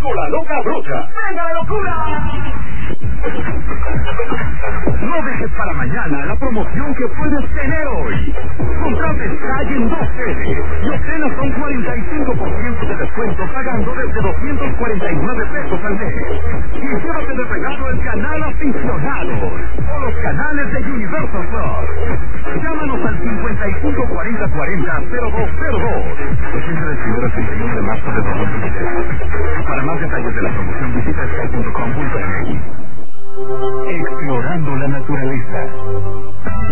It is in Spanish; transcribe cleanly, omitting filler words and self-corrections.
con la loca brocha. ¡Venga la locura! No dejes para mañana la promoción que puedes tener hoy. Contrate Sky en 2 sedes y obtén hasta un 45% de descuento pagando desde 249 pesos al mes. Y llévate de regalo el canal Aficionados o los canales de Universal Plus. Llámanos al 554040-0202. Vigencia del 1 al 31 de marzo de 2010. Para más detalles de la promoción visita sky.com.mx. Explorando la naturaleza.